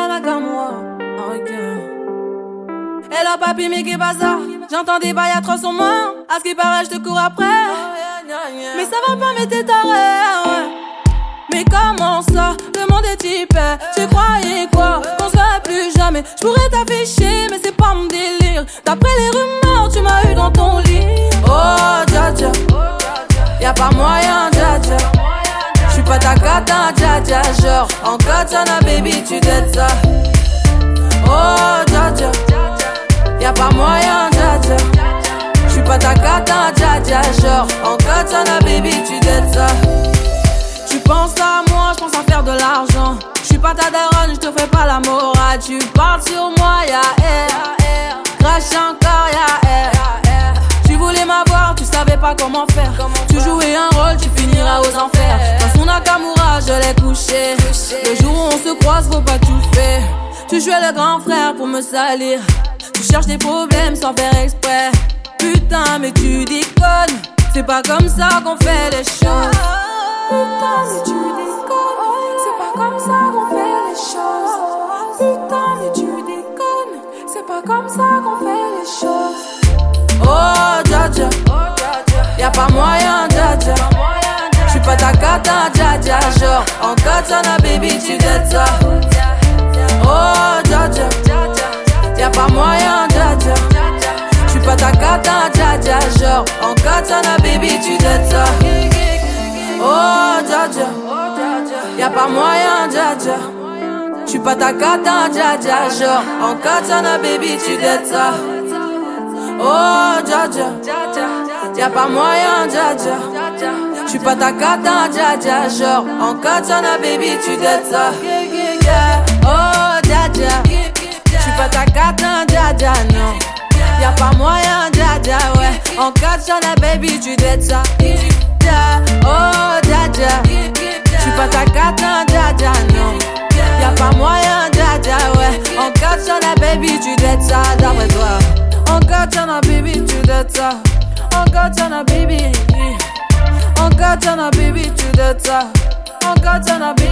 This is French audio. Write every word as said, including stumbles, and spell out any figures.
Nakamura. Ok. Hello papi, mais qu'est pas ça? J'entends des bails à trois sur moi. À ce qui paraît, je te cours après. Mais ça va pas, mais t'es taré. Ouais. Mais comment ça? Le monde est typé. Tu croyais quoi? Qu'on se verrait plus jamais. Je pourrais t'afficher, mais c'est pas mon délire. D'après les rumeurs, tu m'as eu dans ton lit. Oh, dja dja. Y'a pas moyen, dja dja. J'suis pas ta cata, dja dja. Genre, en katana, baby, tu dettes ça. Oh, dja dja. Y'a pas moyen, dja dja. J'suis pas ta cata, dja dja. Genre, en katana, baby, tu dettes ça. Tu penses à moi, j'pense à faire de l'argent. J'suis pas ta daronne, j'te fais pas la morale. Tu parles sur moi, y'a air. Crash encore, y'a air. Tu voulais m'avoir, tu savais pas comment faire. Tu jouais un rôle, tu finiras aux enfers. Dans son Nakamura, je l'ai couché. Le jour où on se croise, faut pas tout faire. Tu jouais le grand frère pour me salir. Tu cherches des problèmes sans faire exprès. Putain, mais tu déconnes. C'est pas comme ça qu'on fait les choses. Putain, mais tu déconnes. C'est pas comme ça qu'on fait les choses. Putain, mais tu déconnes. C'est pas comme ça qu'on fait les choses. Oh, dja dja. Y'a pas moyen, dja dja. J'suis pas ta cata, dja dja. Genre, en katana, baby, tu dettes ça. Oh, dja dja. Y'a pas moyen, dja dja. J'suis pas ta cata, dja dja. Genre, en katana, baby, tu dettes ça. Oh, dja dja. Y'a pas moyen, dja dja. J'suis pas ta cata, dja dja. Genre, en katana, baby, tu dettes ça. Oh, dja dja. Y'a pas moyen, dja dja. J'suis pas ta cata, dja dja. Genre, en katana, baby, tu dettes ça. Oh, dja dja. J'suis pas ta cata, dja dja, non. Y'a pas moyen, dja dja, ouais. En katana, baby, tu dettes ça. Oh, dja dja. J'suis pas ta cata, dja dja, non. Y'a pas moyen, dja dja, ouais. En katana, baby, tu dettes ça, d'après toi. En katana, baby, tu dettes ça. En katana, baby. En katana, baby, tu dettes ça. En katana, baby.